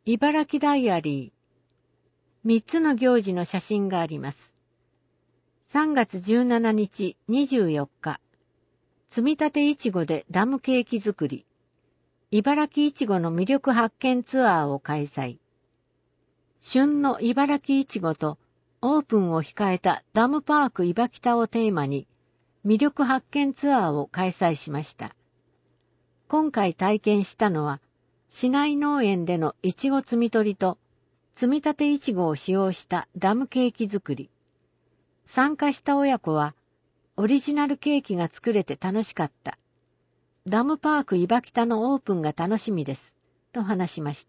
茨城ダイアリー。3つの行事の写真があります。3月17日、24日。積み立ていちごでダムケーキ作り。茨城いちごの魅力発見ツアーを開催。旬の茨城いちごとオープンを控えたダムパークいばきたをテーマに魅力発見ツアーを開催しました。今回体験したのは、市内農園でのいちご摘み取りと、積み立ていちごを使用したダムケーキ作り。参加した親子は、オリジナルケーキが作れて楽しかった。ダムパークいばきたのオープンが楽しみです。と話しました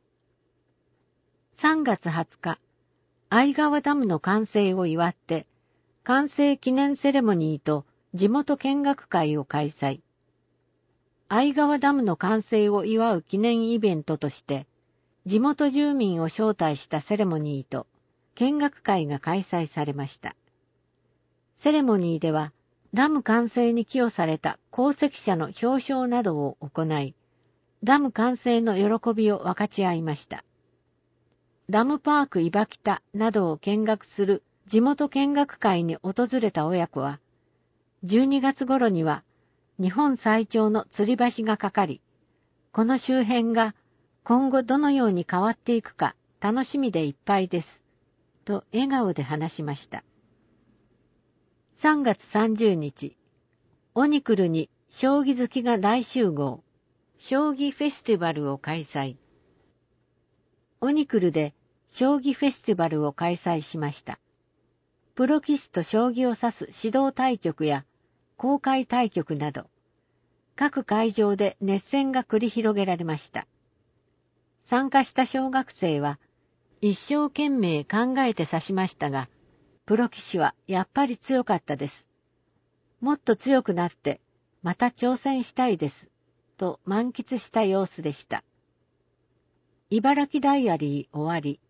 。3月20日、相川ダムの完成を祝って、完成記念セレモニーと地元見学会を開催。相川ダムの完成を祝う記念イベントとして、地元住民を招待したセレモニーと見学会が開催されました。セレモニーでは、ダム完成に寄与された功績者の表彰などを行い、ダム完成の喜びを分かち合いました。ダムパークいばきたなどを見学する地元見学会に訪れた親子は、12月頃には日本最長の吊り橋がかかり、この周辺が今後どのように変わっていくか楽しみでいっぱいです、と笑顔で話しました。3月30日、オニクルに将棋好きが大集合、将棋フェスティバルを開催。オニクルで将棋フェスティバルを開催しました。プロ棋士と将棋を指す指導対局や公開対局など、各会場で熱戦が繰り広げられました。参加した小学生は、一生懸命考えて指しましたが、プロ棋士はやっぱり強かったです。もっと強くなって、また挑戦したいです、と満喫した様子でした。茨城ダイアリー終わり。